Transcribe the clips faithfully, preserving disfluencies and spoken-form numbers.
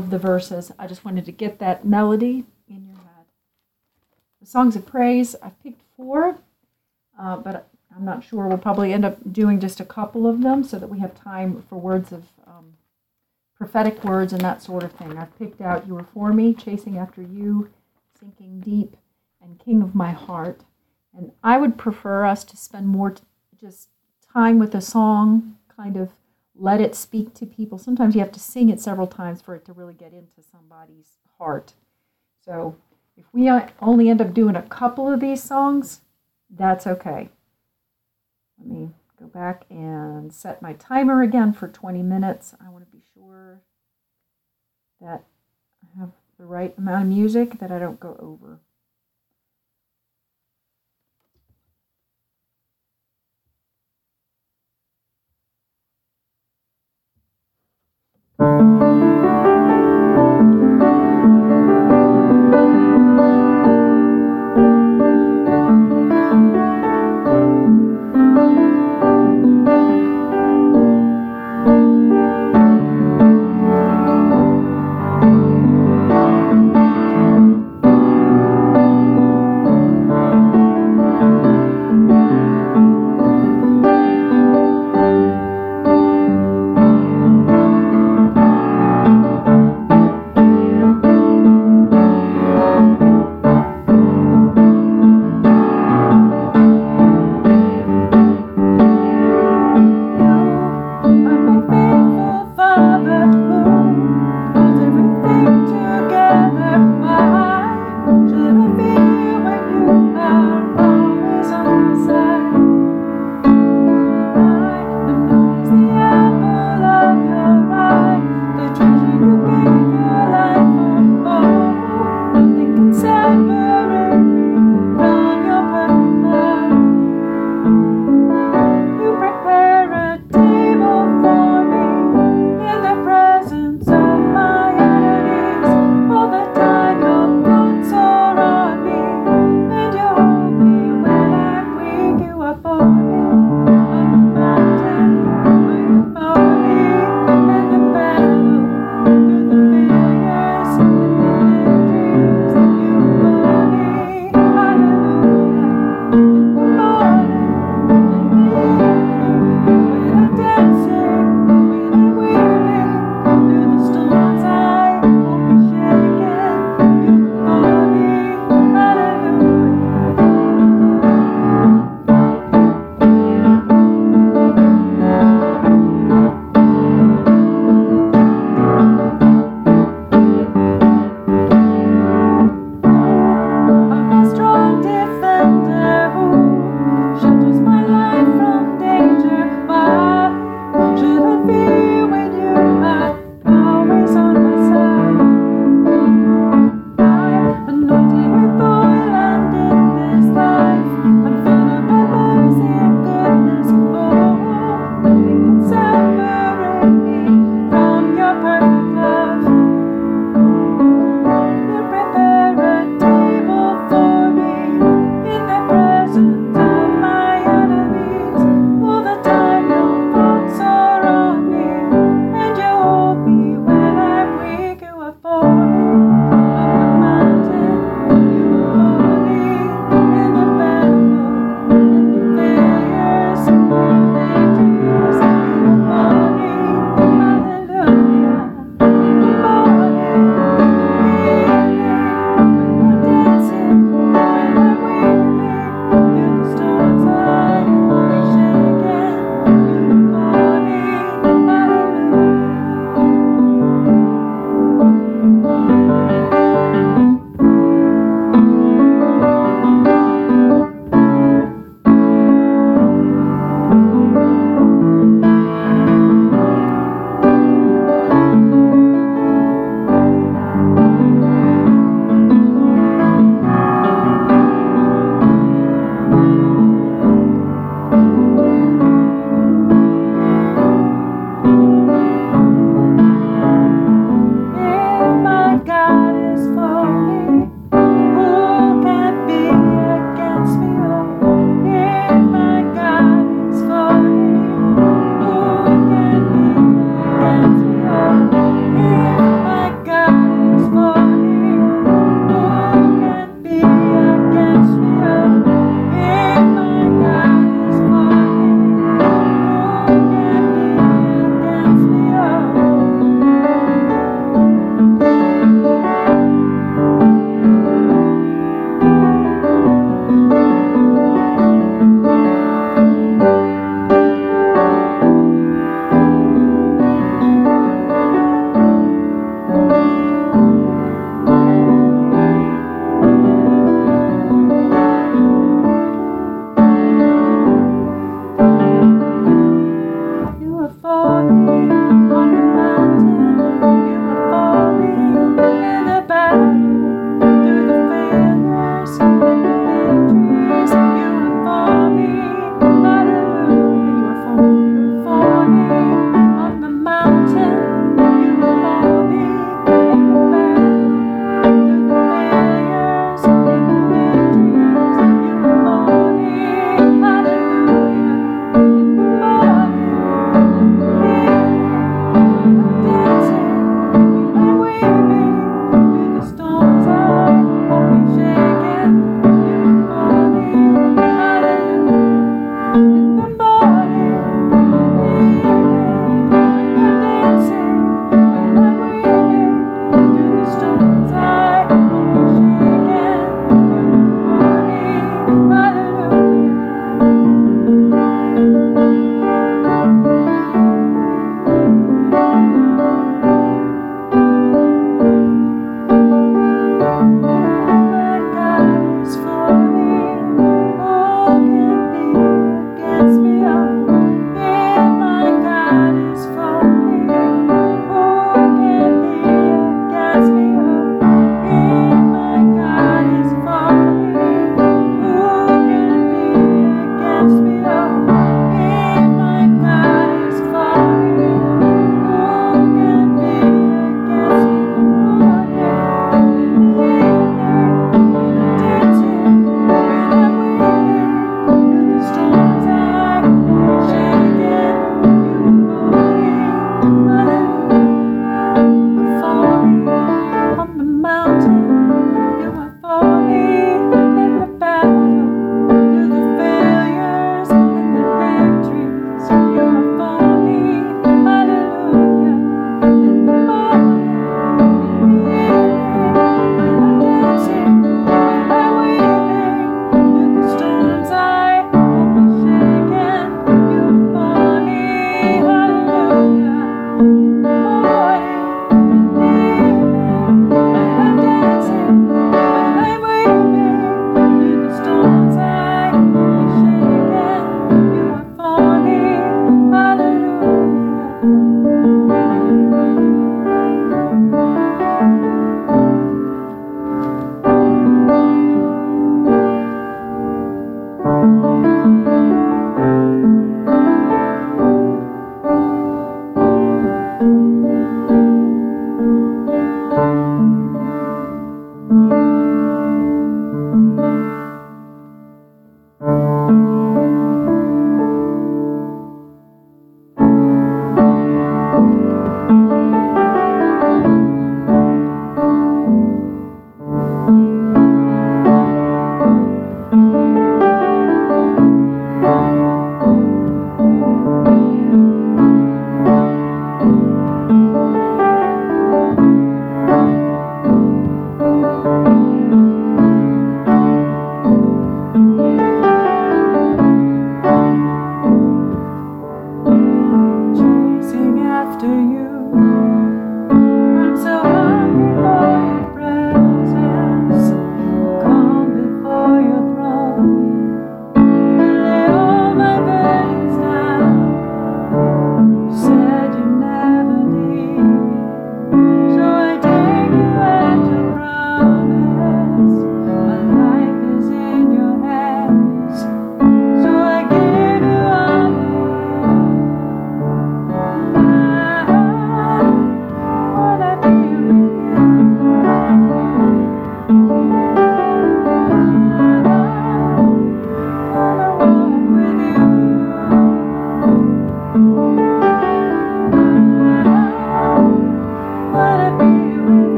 of the verses. I just wanted to get that melody in your head. The songs of praise, I've picked four, uh, but I'm not sure. We'll probably end up doing just a couple of them so that we have time for words of um, prophetic words and that sort of thing. I've picked out You Were For Me, Chasing After You, Sinking Deep, and King of My Heart. And I would prefer us to spend more t- just time with a song, kind of let it speak to people. Sometimes you have to sing it several times for it to really get into somebody's heart. So if we only end up doing a couple of these songs, that's okay. Let me go back and set my timer again for twenty minutes. I want to be sure that I have the right amount of music, that I don't go over.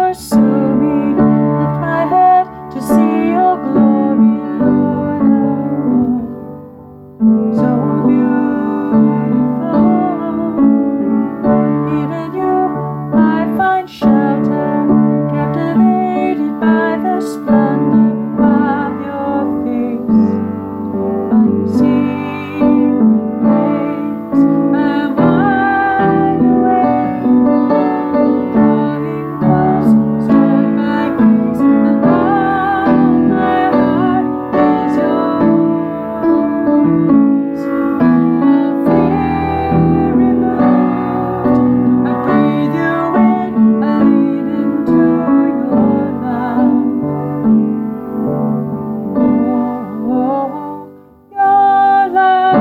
pursue me. Lift my head to see your glory, Lord, above. So beautiful. Even you, I find shelter, captivated by the splendor of your face. By your secret place, I'm wide awake, drawing close, stirred by grace, and all my heart is yours. All fear removed, I breathe you in, I lead into your love. Oh, your love.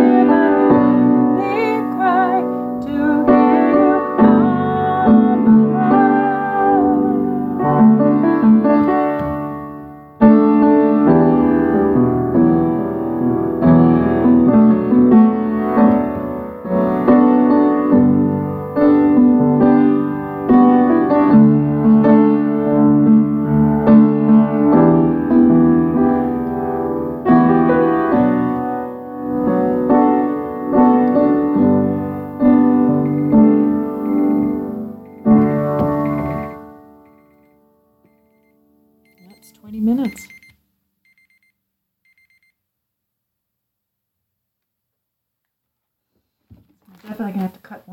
my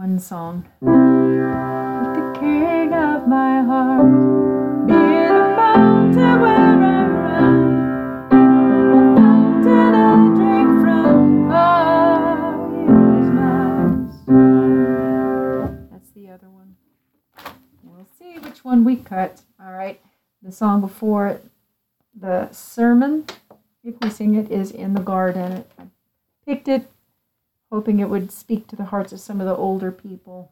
one song. With the king of my heart, be the mountain where I run, the fountain I drink from, oh, is mine. That's the other one. We'll see which one we cut. All right. The song before the sermon, if we sing it, is In the Garden. I picked it hoping it would speak to the hearts of some of the older people.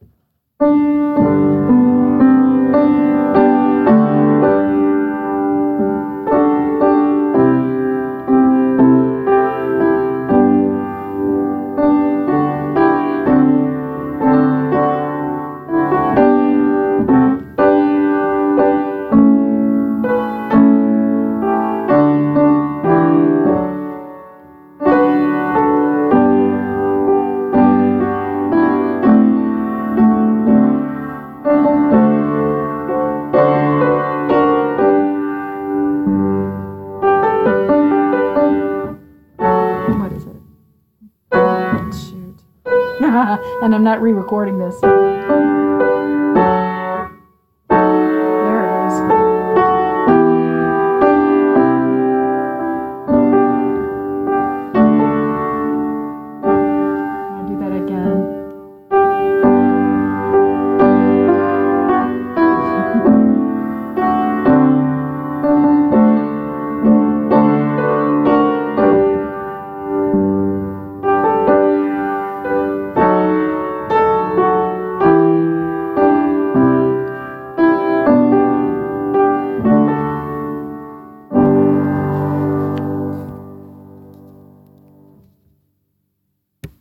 And I'm not re-recording this.